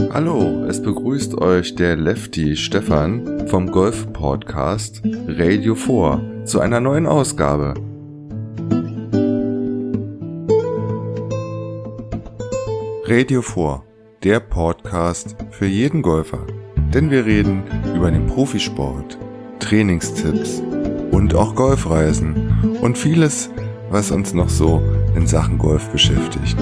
Hallo, es begrüßt euch der Lefty Stefan vom Golf-Podcast Radio 4 zu einer neuen Ausgabe. Radio 4, der Podcast für jeden Golfer. Denn wir reden über den Profisport, Trainingstipps und auch Golfreisen und vieles, was uns noch so in Sachen Golf beschäftigt.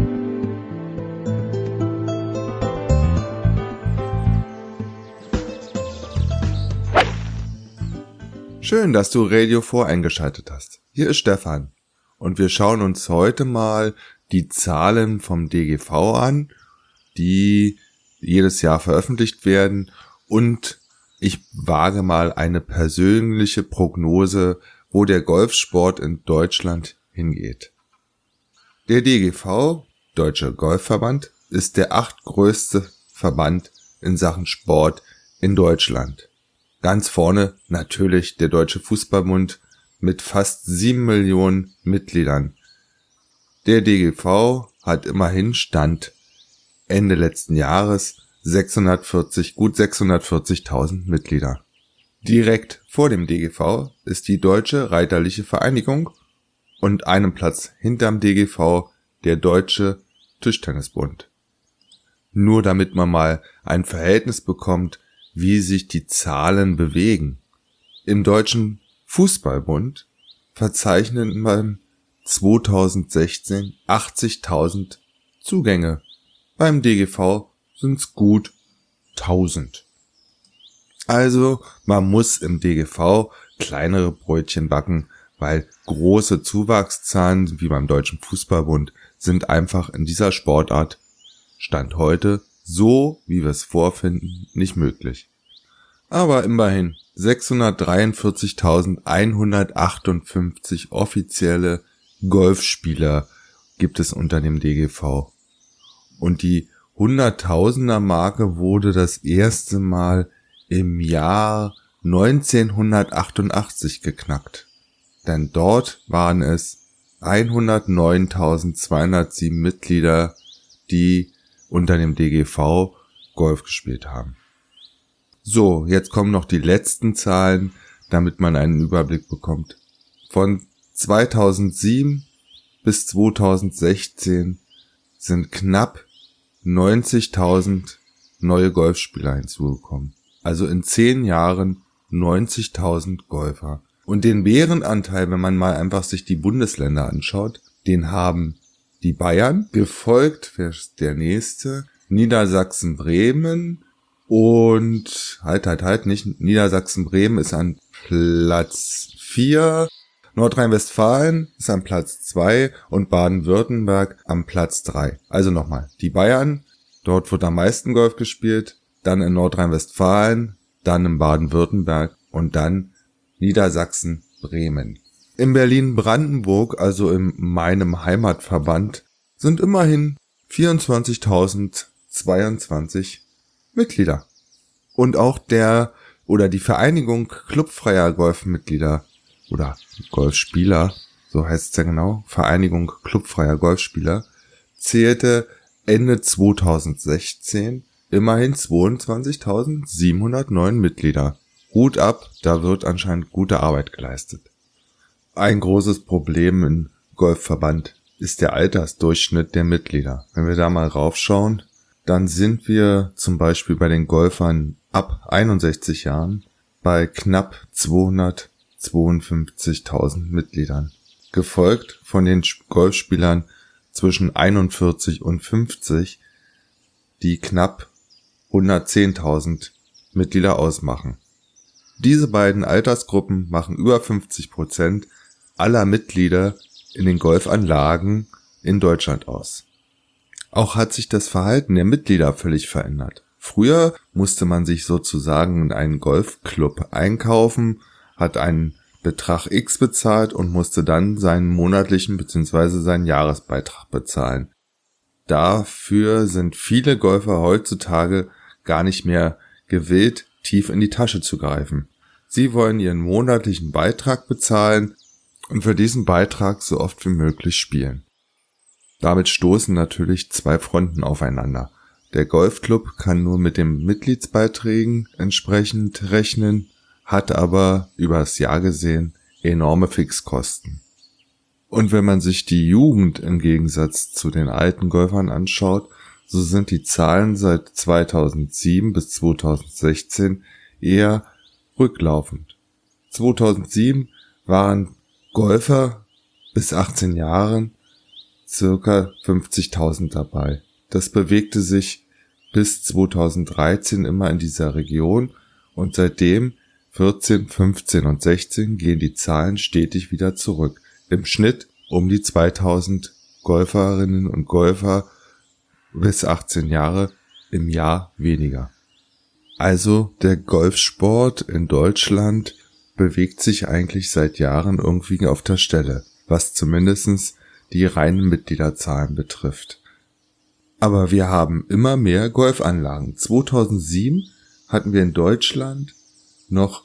Schön, dass du Radio 4 eingeschaltet hast. Hier ist Stefan und wir schauen uns heute mal die Zahlen vom DGV an, die jedes Jahr veröffentlicht werden, und ich wage mal eine persönliche Prognose, wo der Golfsport in Deutschland hingeht. Der DGV, Deutscher Golfverband, ist der 8. größte Verband in Sachen Sport in Deutschland. Ganz vorne natürlich der Deutsche Fußballbund mit fast 7 Millionen Mitgliedern. Der DGV hat immerhin Stand Ende letzten Jahres gut 640.000 Mitglieder. Direkt vor dem DGV ist die Deutsche Reiterliche Vereinigung und einem Platz hinterm DGV der Deutsche Tischtennisbund. Nur damit man mal ein Verhältnis bekommt, wie sich die Zahlen bewegen. Im Deutschen Fußballbund verzeichnet man 2016 80.000 Zugänge. Beim DGV sind's gut 1000. Also man muss im DGV kleinere Brötchen backen, weil große Zuwachszahlen wie beim Deutschen Fußballbund sind einfach in dieser Sportart Stand heute, so wie wir es vorfinden, nicht möglich. Aber immerhin 643.158 offizielle Golfspieler gibt es unter dem DGV. Und die 100.000er Marke wurde das erste Mal im Jahr 1988 geknackt. Denn dort waren es 109.207 Mitglieder, die unter dem DGV Golf gespielt haben. So, jetzt kommen noch die letzten Zahlen, damit man einen Überblick bekommt. Von 2007 bis 2016 sind knapp 90.000 neue Golfspieler hinzugekommen. Also in 10 Jahren 90.000 Golfer. Und den Bärenanteil, wenn man mal einfach sich die Bundesländer anschaut, den haben die Bayern, gefolgt, wer ist der nächste? Niedersachsen, Bremen und nicht Niedersachsen, Bremen ist an Platz 4, Nordrhein-Westfalen ist an Platz 2 und Baden-Württemberg am Platz 3. Also nochmal, die Bayern, dort wird am meisten Golf gespielt, dann in Nordrhein-Westfalen, dann in Baden-Württemberg und dann Niedersachsen, Bremen. In Berlin-Brandenburg, also in meinem Heimatverband, sind immerhin 24.022 Mitglieder. Und auch die Vereinigung clubfreier Golfmitglieder oder Golfspieler, so heißt es ja genau, Vereinigung clubfreier Golfspieler, zählte Ende 2016 immerhin 22.709 Mitglieder. Hut ab, da wird anscheinend gute Arbeit geleistet. Ein großes Problem im Golfverband ist der Altersdurchschnitt der Mitglieder. Wenn wir da mal raufschauen, dann sind wir zum Beispiel bei den Golfern ab 61 Jahren bei knapp 252.000 Mitgliedern. Gefolgt von den Golfspielern zwischen 41 und 50, die knapp 110.000 Mitglieder ausmachen. Diese beiden Altersgruppen machen über 50% aller Mitglieder in den Golfanlagen in Deutschland aus. Auch hat sich das Verhalten der Mitglieder völlig verändert. Früher musste man sich sozusagen in einen Golfclub einkaufen, hat einen Betrag X bezahlt und musste dann seinen monatlichen bzw. seinen Jahresbeitrag bezahlen. Dafür sind viele Golfer heutzutage gar nicht mehr gewillt, tief in die Tasche zu greifen. Sie wollen ihren monatlichen Beitrag bezahlen und für diesen Beitrag so oft wie möglich spielen. Damit stoßen natürlich zwei Fronten aufeinander. der Golfclub kann nur mit den Mitgliedsbeiträgen entsprechend rechnen, hat aber übers Jahr gesehen enorme Fixkosten. Und wenn man sich die Jugend im Gegensatz zu den alten Golfern anschaut, so sind die Zahlen seit 2007 bis 2016 eher rücklaufend. 2007 waren Golfer bis 18 Jahren circa 50.000 dabei. Das bewegte sich bis 2013 immer in dieser Region und seitdem 14, 15 und 16 gehen die Zahlen stetig wieder zurück. Im Schnitt um die 2000 Golferinnen und Golfer bis 18 Jahre im Jahr weniger. Also der Golfsport in Deutschland bewegt sich eigentlich seit Jahren irgendwie auf der Stelle, was zumindest die reinen Mitgliederzahlen betrifft. Aber wir haben immer mehr Golfanlagen. 2007 hatten wir in Deutschland noch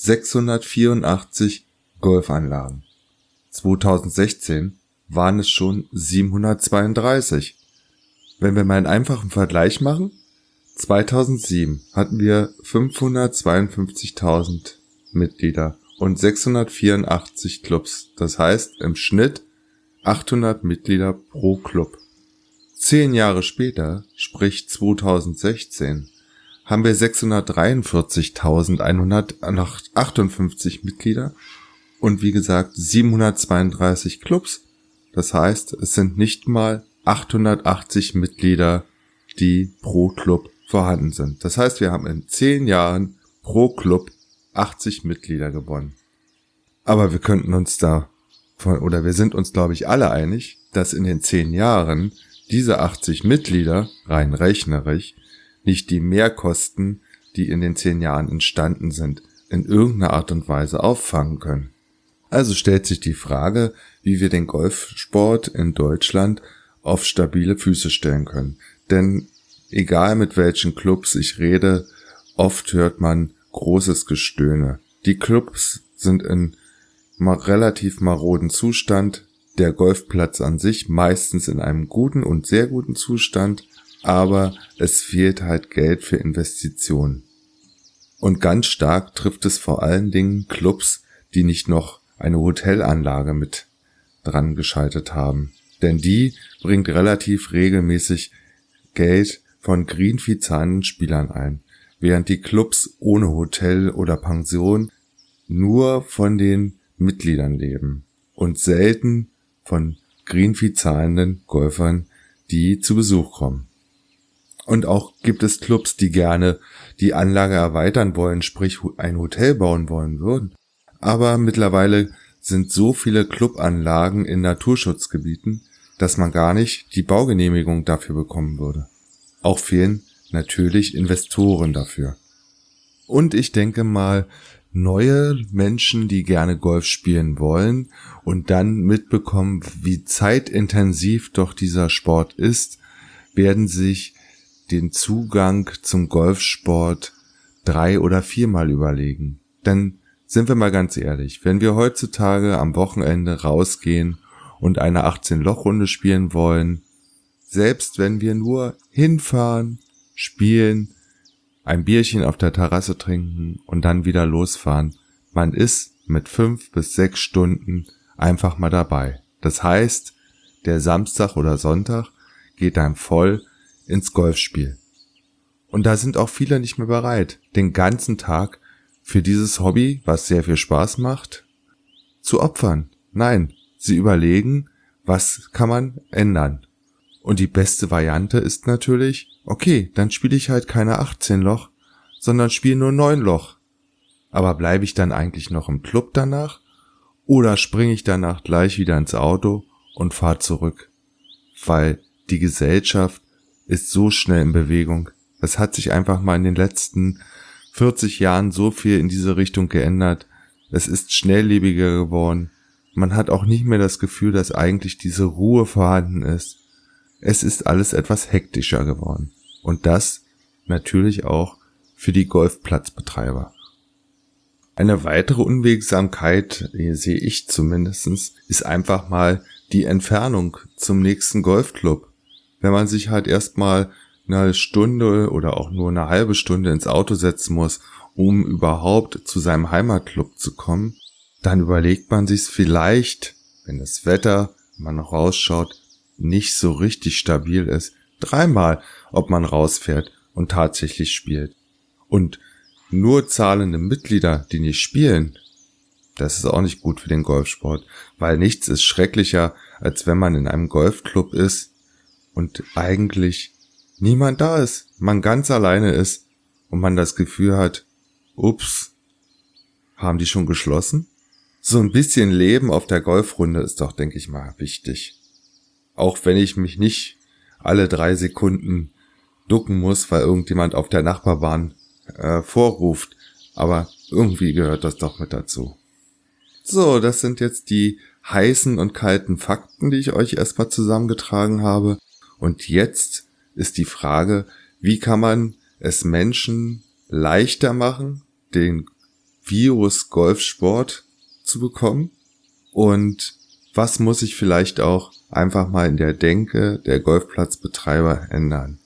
684 Golfanlagen. 2016 waren es schon 732. Wenn wir mal einen einfachen Vergleich machen, 2007 hatten wir 552.000 Mitglieder und 684 Clubs. Das heißt im Schnitt 800 Mitglieder pro Club. 10 Jahre später, sprich 2016, haben wir 643.158 Mitglieder und wie gesagt 732 Clubs. Das heißt, es sind nicht mal 880 Mitglieder, die pro Club vorhanden sind. Das heißt, wir haben in 10 Jahren pro Club 80 Mitglieder gewonnen. Aber wir könnten uns wir sind uns, glaube ich, alle einig, dass in den 10 Jahren diese 80 Mitglieder, rein rechnerisch, nicht die Mehrkosten, die in den 10 Jahren entstanden sind, in irgendeiner Art und Weise auffangen können. Also stellt sich die Frage, wie wir den Golfsport in Deutschland auf stabile Füße stellen können. Denn egal mit welchen Clubs ich rede, oft hört man großes Gestöhne. Die Clubs sind in relativ maroden Zustand, der Golfplatz an sich meistens in einem guten und sehr guten Zustand, aber es fehlt halt Geld für Investitionen. Und ganz stark trifft es vor allen Dingen Clubs, die nicht noch eine Hotelanlage mit dran geschaltet haben. Denn die bringt relativ regelmäßig Geld von Greenfee zahlenden Spielern ein, während die Clubs ohne Hotel oder Pension nur von den Mitgliedern leben und selten von Greenfee zahlenden Golfern, die zu Besuch kommen. Und auch gibt es Clubs, die gerne die Anlage erweitern wollen, sprich ein Hotel bauen wollen würden. Aber mittlerweile sind so viele Clubanlagen in Naturschutzgebieten, dass man gar nicht die Baugenehmigung dafür bekommen würde. Auch fehlen natürlich Investoren dafür. Und ich denke mal, neue Menschen, die gerne Golf spielen wollen und dann mitbekommen, wie zeitintensiv doch dieser Sport ist, werden sich den Zugang zum Golfsport 3- oder 4-mal überlegen. Denn sind wir mal ganz ehrlich, wenn wir heutzutage am Wochenende rausgehen und eine 18-Loch-Runde spielen wollen, selbst wenn wir nur hinfahren, spielen, ein Bierchen auf der Terrasse trinken und dann wieder losfahren, man ist mit 5 bis 6 Stunden einfach mal dabei. Das heißt, der Samstag oder Sonntag geht dann voll ins Golfspiel. Und da sind auch viele nicht mehr bereit, den ganzen Tag für dieses Hobby, was sehr viel Spaß macht, zu opfern. Nein, sie überlegen, was kann man ändern. Und die beste Variante ist natürlich, okay, dann spiele ich halt keine 18 Loch, sondern spiele nur 9 Loch. Aber bleibe ich dann eigentlich noch im Club danach? Oder springe ich danach gleich wieder ins Auto und fahre zurück? Weil die Gesellschaft ist so schnell in Bewegung. Es hat sich einfach mal in den letzten 40 Jahren so viel in diese Richtung geändert. Es ist schnelllebiger geworden. Man hat auch nicht mehr das Gefühl, dass eigentlich diese Ruhe vorhanden ist. Es ist alles etwas hektischer geworden. Und das natürlich auch für die Golfplatzbetreiber. Eine weitere Unwegsamkeit, sehe ich zumindestens, ist einfach mal die Entfernung zum nächsten Golfclub. Wenn man sich halt erstmal eine Stunde oder auch nur eine halbe Stunde ins Auto setzen muss, um überhaupt zu seinem Heimatclub zu kommen, dann überlegt man sich's vielleicht, wenn das Wetter, wenn man noch rausschaut, nicht so richtig stabil ist, dreimal, ob man rausfährt und tatsächlich spielt. Und nur zahlende Mitglieder, die nicht spielen, das ist auch nicht gut für den Golfsport, weil nichts ist schrecklicher, als wenn man in einem Golfclub ist und eigentlich niemand da ist, man ganz alleine ist und man das Gefühl hat, ups, haben die schon geschlossen? So ein bisschen Leben auf der Golfrunde ist doch, denke ich mal, wichtig. Auch wenn ich mich nicht alle 3 Sekunden ducken muss, weil irgendjemand auf der Nachbarbahn vorruft, aber irgendwie gehört das doch mit dazu. So, das sind jetzt die heißen und kalten Fakten, die ich euch erstmal zusammengetragen habe. Und jetzt ist die Frage, wie kann man es Menschen leichter machen, den Virus Golfsport zu bekommen? Und was muss sich vielleicht auch einfach mal in der Denke der Golfplatzbetreiber ändern?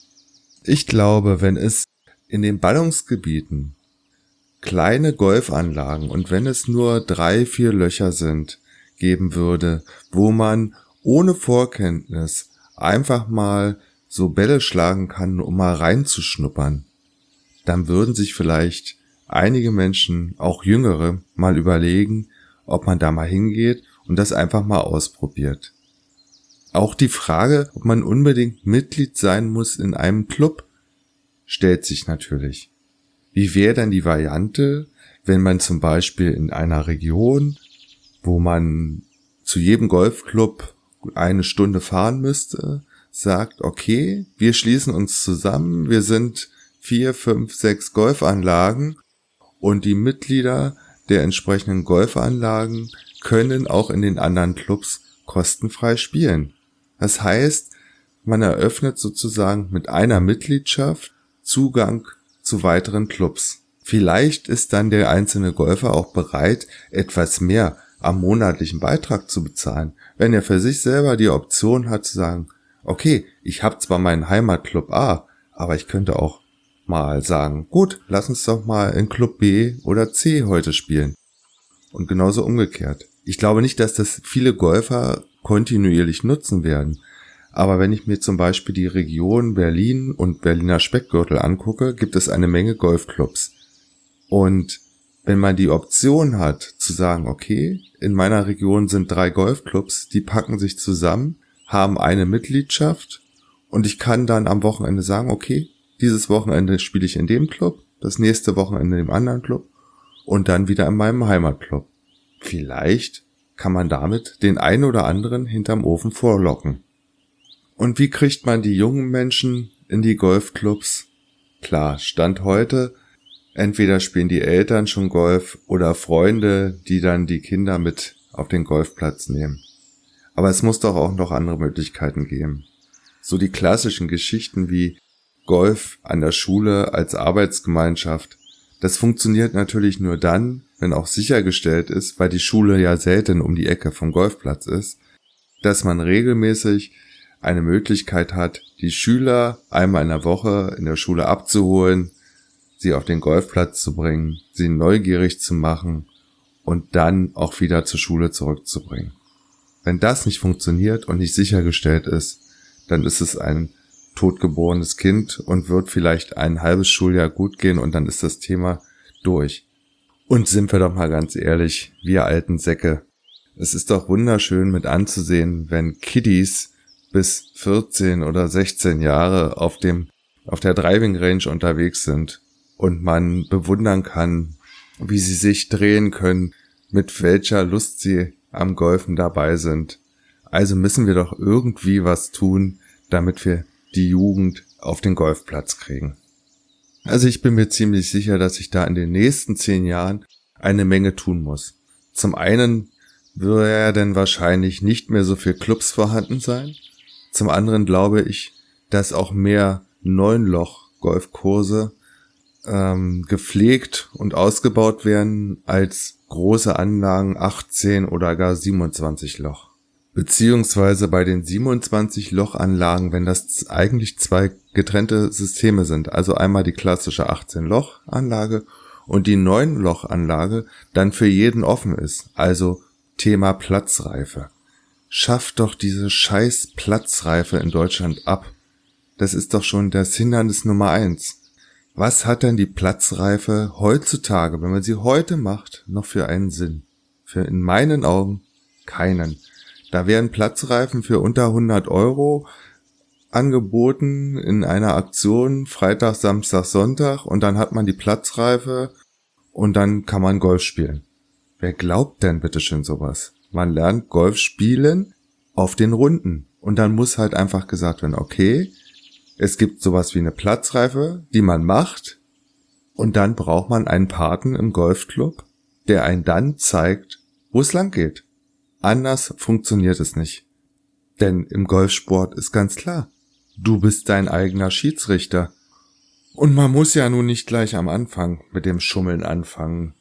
Ich glaube, wenn es in den Ballungsgebieten kleine Golfanlagen und wenn es nur 3, 4 Löcher sind, geben würde, wo man ohne Vorkenntnis einfach mal so Bälle schlagen kann, um mal reinzuschnuppern, dann würden sich vielleicht einige Menschen, auch Jüngere, mal überlegen, ob man da mal hingeht und das einfach mal ausprobiert. Auch die Frage, ob man unbedingt Mitglied sein muss in einem Club, stellt sich natürlich. Wie wäre denn die Variante, wenn man zum Beispiel in einer Region, wo man zu jedem Golfclub 1 Stunde fahren müsste, sagt, okay, wir schließen uns zusammen, wir sind 4, 5, 6 Golfanlagen und die Mitglieder der entsprechenden Golfanlagen können auch in den anderen Clubs kostenfrei spielen. Das heißt, man eröffnet sozusagen mit einer Mitgliedschaft Zugang zu weiteren Clubs. Vielleicht ist dann der einzelne Golfer auch bereit, etwas mehr am monatlichen Beitrag zu bezahlen, wenn er für sich selber die Option hat zu sagen, okay, ich habe zwar meinen Heimatclub A, aber ich könnte auch mal sagen, gut, lass uns doch mal in Club B oder C heute spielen. Und genauso umgekehrt. Ich glaube nicht, dass das viele Golfer kontinuierlich nutzen werden. Aber wenn ich mir zum Beispiel die Region Berlin und Berliner Speckgürtel angucke, gibt es eine Menge Golfclubs. Und wenn man die Option hat, zu sagen, okay, in meiner Region sind 3 Golfclubs, die packen sich zusammen, haben eine Mitgliedschaft und ich kann dann am Wochenende sagen, okay, dieses Wochenende spiele ich in dem Club, das nächste Wochenende in dem anderen Club und dann wieder in meinem Heimatclub. Vielleicht kann man damit den einen oder anderen hinterm Ofen vorlocken. Und wie kriegt man die jungen Menschen in die Golfclubs? Klar, Stand heute, entweder spielen die Eltern schon Golf oder Freunde, die dann die Kinder mit auf den Golfplatz nehmen. Aber es muss doch auch noch andere Möglichkeiten geben. So die klassischen Geschichten wie Golf an der Schule als Arbeitsgemeinschaft. Das funktioniert natürlich nur dann, wenn auch sichergestellt ist, weil die Schule ja selten um die Ecke vom Golfplatz ist, dass man regelmäßig eine Möglichkeit hat, die Schüler einmal in der Woche in der Schule abzuholen, sie auf den Golfplatz zu bringen, sie neugierig zu machen und dann auch wieder zur Schule zurückzubringen. Wenn das nicht funktioniert und nicht sichergestellt ist, dann ist es ein totgeborenes Kind und wird vielleicht ein halbes Schuljahr gut gehen und dann ist das Thema durch. Und sind wir doch mal ganz ehrlich, wir alten Säcke, es ist doch wunderschön mit anzusehen, wenn Kiddies bis 14 oder 16 Jahre auf der Driving Range unterwegs sind und man bewundern kann, wie sie sich drehen können, mit welcher Lust sie am Golfen dabei sind. Also müssen wir doch irgendwie was tun, damit wir die Jugend auf den Golfplatz kriegen. Also ich bin mir ziemlich sicher, dass ich da in den nächsten 10 Jahren eine Menge tun muss. Zum einen würde ja dann wahrscheinlich nicht mehr so viel Clubs vorhanden sein. Zum anderen glaube ich, dass auch mehr 9-Loch-Golfkurse gepflegt und ausgebaut werden als große Anlagen 18 oder gar 27 Loch. Beziehungsweise bei den 27 Lochanlagen, wenn das eigentlich 2 getrennte Systeme sind, also einmal die klassische 18 Lochanlage und die 9 Lochanlage dann für jeden offen ist, also Thema Platzreife. Schafft doch diese scheiß Platzreife in Deutschland ab. Das ist doch schon das Hindernis Nummer 1. Was hat denn die Platzreife heutzutage, wenn man sie heute macht, noch für einen Sinn? Für in meinen Augen keinen. Da werden Platzreifen für unter 100 € angeboten in einer Aktion Freitag, Samstag, Sonntag und dann hat man die Platzreife und dann kann man Golf spielen. Wer glaubt denn bitteschön sowas? Man lernt Golf spielen auf den Runden und dann muss halt einfach gesagt werden, okay, es gibt sowas wie eine Platzreife, die man macht und dann braucht man einen Paten im Golfclub, der einen dann zeigt, wo es lang geht. Anders funktioniert es nicht. Denn im Golfsport ist ganz klar, du bist dein eigener Schiedsrichter. Und man muss ja nun nicht gleich am Anfang mit dem Schummeln anfangen.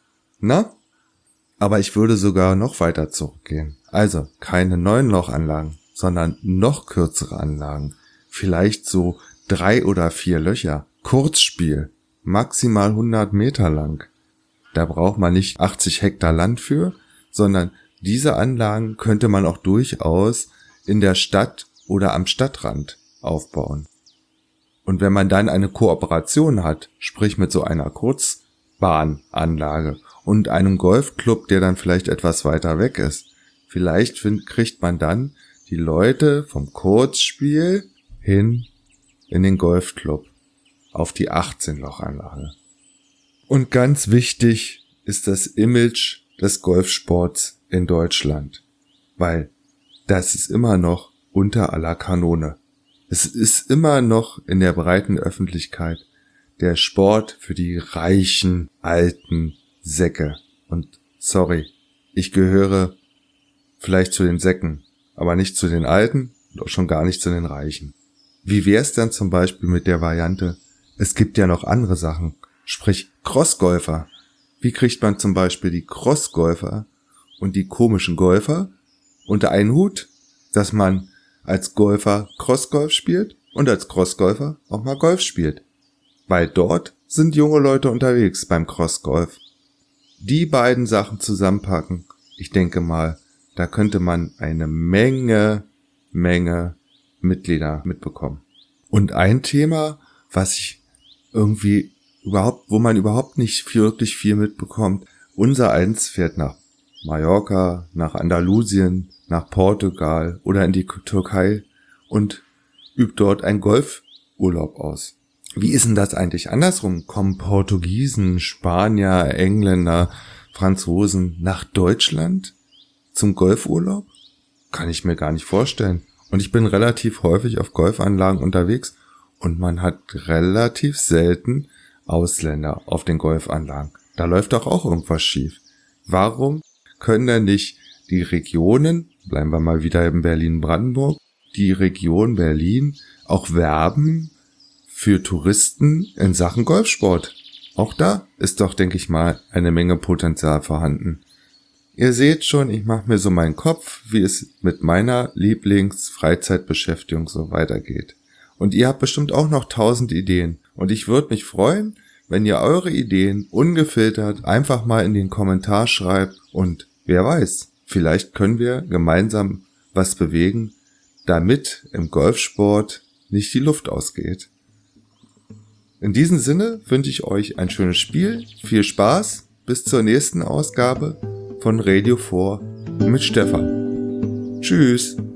Na? Aber ich würde sogar noch weiter zurückgehen. Also keine 9 Lochanlagen, sondern noch kürzere Anlagen. Vielleicht so 3 oder 4 Löcher. Kurzspiel. Maximal 100 Meter lang. Da braucht man nicht 80 Hektar Land für, sondern diese Anlagen könnte man auch durchaus in der Stadt oder am Stadtrand aufbauen. Und wenn man dann eine Kooperation hat, sprich mit so einer Kurzbahnanlage und einem Golfclub, der dann vielleicht etwas weiter weg ist, vielleicht kriegt man dann die Leute vom Kurzspiel hin in den Golfclub auf die 18-Loch-Anlage. Und ganz wichtig ist das Image des Golfsports in Deutschland, weil das ist immer noch unter aller Kanone. Es ist immer noch in der breiten Öffentlichkeit der Sport für die reichen, alten Säcke. Und sorry, ich gehöre vielleicht zu den Säcken, aber nicht zu den Alten und auch schon gar nicht zu den Reichen. Wie wär's dann zum Beispiel mit der Variante, es gibt ja noch andere Sachen, sprich Crossgolfer. Wie kriegt man zum Beispiel die Crossgolfer und die komischen Golfer unter einen Hut, dass man als Golfer Crossgolf spielt und als Crossgolfer auch mal Golf spielt? Weil dort sind junge Leute unterwegs beim Crossgolf. Die beiden Sachen zusammenpacken, ich denke mal, da könnte man eine Menge Mitglieder mitbekommen. Und ein Thema, was ich irgendwie wo man überhaupt nicht wirklich viel mitbekommt, unser Eins fährt nach Mallorca, nach Andalusien, nach Portugal oder in die Türkei und übt dort einen Golfurlaub aus. Wie ist denn das eigentlich andersrum? Kommen Portugiesen, Spanier, Engländer, Franzosen nach Deutschland zum Golfurlaub? Kann ich mir gar nicht vorstellen. Und ich bin relativ häufig auf Golfanlagen unterwegs und man hat relativ selten Ausländer auf den Golfanlagen. Da läuft doch auch irgendwas schief. Warum können denn nicht die Regionen, bleiben wir mal wieder in Berlin-Brandenburg, die Region Berlin auch werben für Touristen in Sachen Golfsport? Auch da ist doch, denke ich mal, eine Menge Potenzial vorhanden. Ihr seht schon, ich mache mir so meinen Kopf, wie es mit meiner Lieblings-Freizeitbeschäftigung so weitergeht. Und ihr habt bestimmt auch noch 1000 Ideen. Und ich würde mich freuen, wenn ihr eure Ideen ungefiltert einfach mal in den Kommentar schreibt. Und wer weiß, vielleicht können wir gemeinsam was bewegen, damit im Golfsport nicht die Luft ausgeht. In diesem Sinne wünsche ich euch ein schönes Spiel, viel Spaß, bis zur nächsten Ausgabe von Radio 4 mit Stefan. Tschüss!